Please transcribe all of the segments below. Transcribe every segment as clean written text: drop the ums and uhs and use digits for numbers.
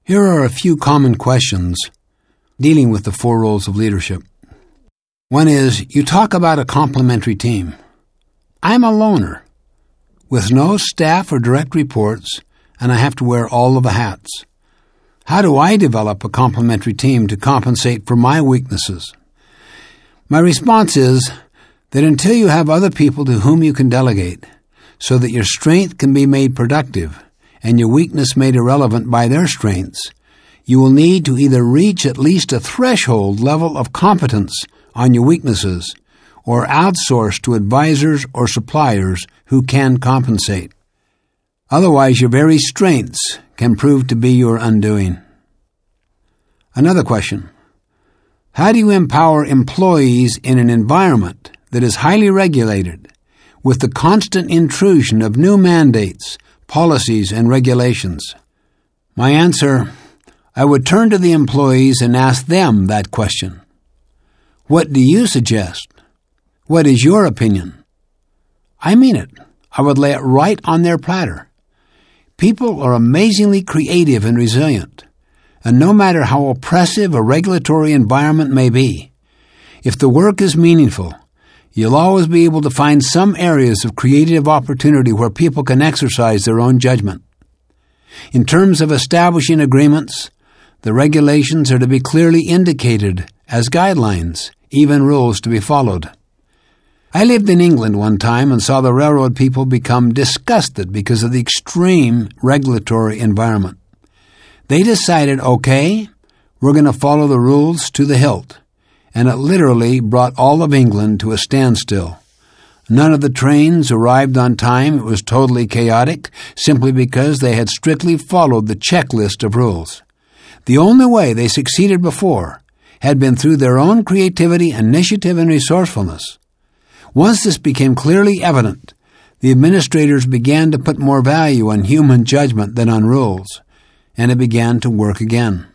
Here are a few common questions dealing with the 4 roles of leadership. One is, you talk about a complementary team. I'm a loner with no staff or direct reports, and I have to wear all of the hats. How do I develop a complementary team to compensate for my weaknesses? My response is that until you have other people to whom you can delegate, so that your strength can be made productive and your weakness made irrelevant by their strengths, you will need to either reach at least a threshold level of competence on your weaknesses or outsource to advisors or suppliers who can compensate. Otherwise, your very strengths can prove to be your undoing. Another question. How do you empower employees in an environment that is highly regulated with the constant intrusion of new mandates, policies, and regulations? My answer, I would turn to the employees and ask them that question. What do you suggest? What is your opinion? I mean it. I would lay it right on their platter. People are amazingly creative and resilient, and no matter how oppressive a regulatory environment may be, if the work is meaningful, you'll always be able to find some areas of creative opportunity where people can exercise their own judgment. In terms of establishing agreements, the regulations are to be clearly indicated as guidelines, even rules to be followed. I lived in England one time and saw the railroad people become disgusted because of the extreme regulatory environment. They decided, okay, we're going to follow the rules to the hilt, and it literally brought all of England to a standstill. None of the trains arrived on time. It was totally chaotic, simply because they had strictly followed the checklist of rules. The only way they succeeded before had been through their own creativity, initiative, and resourcefulness. Once this became clearly evident, the administrators began to put more value on human judgment than on rules, and it began to work again.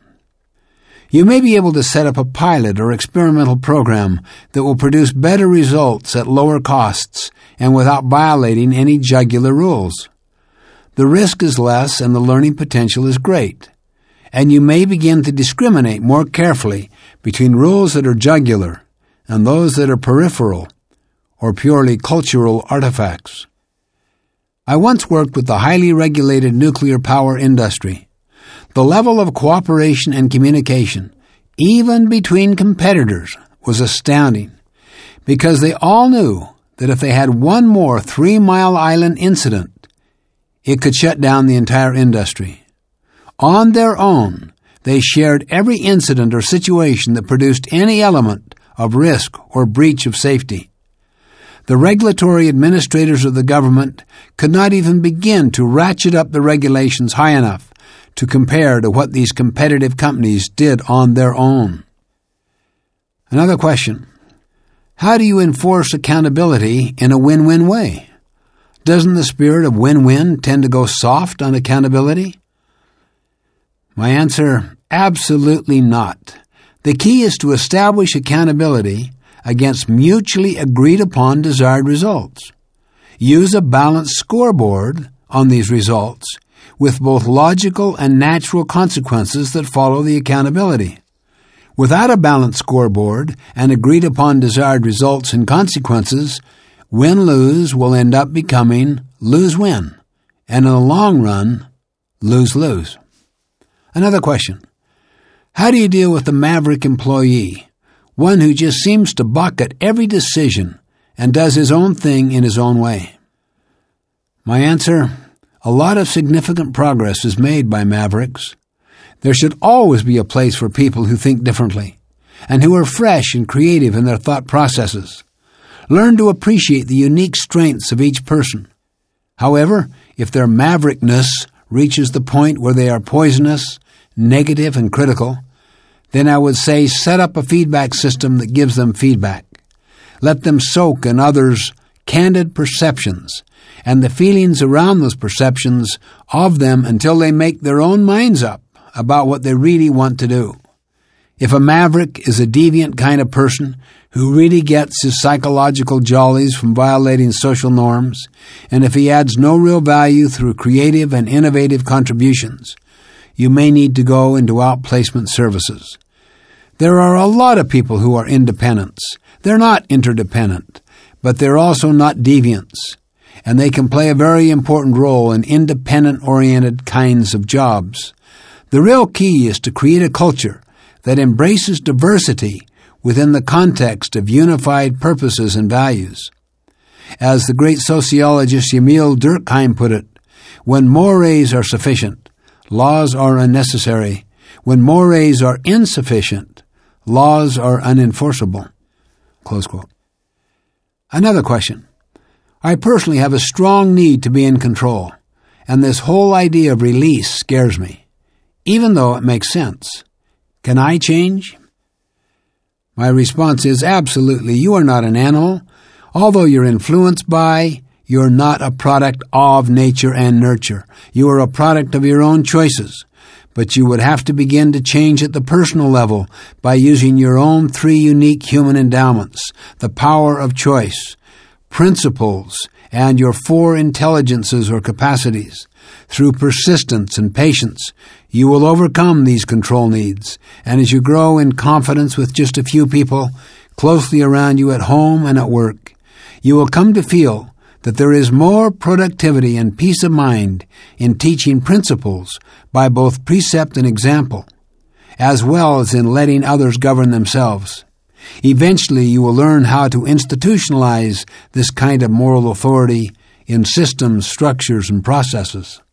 You may be able to set up a pilot or experimental program that will produce better results at lower costs and without violating any jugular rules. The risk is less and the learning potential is great, and you may begin to discriminate more carefully between rules that are jugular and those that are peripheral or purely cultural artifacts. I once worked with the highly regulated nuclear power industry. The level of cooperation and communication, even between competitors, was astounding, because they all knew that if they had one more 3 Mile Island incident, it could shut down the entire industry. On their own, they shared every incident or situation that produced any element of risk or breach of safety. The regulatory administrators of the government could not even begin to ratchet up the regulations high enough to compare to what these competitive companies did on their own. Another question. How do you enforce accountability in a win-win way? Doesn't the spirit of win-win tend to go soft on accountability? My answer, absolutely not. The key is to establish accountability against mutually agreed-upon desired results. Use a balanced scoreboard on these results with both logical and natural consequences that follow the accountability. Without a balanced scoreboard and agreed-upon desired results and consequences, win-lose will end up becoming lose-win, and in the long run, lose-lose. Another question. How do you deal with the maverick employee, one who just seems to buck at every decision and does his own thing in his own way? My answer, a lot of significant progress is made by mavericks. There should always be a place for people who think differently and who are fresh and creative in their thought processes. Learn to appreciate the unique strengths of each person. However, if their maverickness reaches the point where they are poisonous, negative, and critical, then I would say set up a feedback system that gives them feedback. Let them soak in others' candid perceptions and the feelings around those perceptions of them until they make their own minds up about what they really want to do. If a maverick is a deviant kind of person who really gets his psychological jollies from violating social norms, and if he adds no real value through creative and innovative contributions, you may need to go into outplacement services. There are a lot of people who are independents. They're not interdependent, but they're also not deviants, and they can play a very important role in independent-oriented kinds of jobs. The real key is to create a culture that embraces diversity within the context of unified purposes and values. As the great sociologist Emil Durkheim put it, when mores are sufficient, laws are unnecessary. When mores are insufficient, laws are unenforceable. Close quote. Another question. I personally have a strong need to be in control, and this whole idea of release scares me, even though it makes sense. Can I change? My response is absolutely. You are not an animal. Although you're influenced by, you're not a product of nature and nurture. You are a product of your own choices. But you would have to begin to change at the personal level by using your own 3 unique human endowments, the power of choice, principles, and your 4 intelligences or capacities. Through persistence and patience, you will overcome these control needs, and as you grow in confidence with just a few people closely around you at home and at work, you will come to feel that there is more productivity and peace of mind in teaching principles by both precept and example, as well as in letting others govern themselves. Eventually, you will learn how to institutionalize this kind of moral authority in systems, structures, and processes.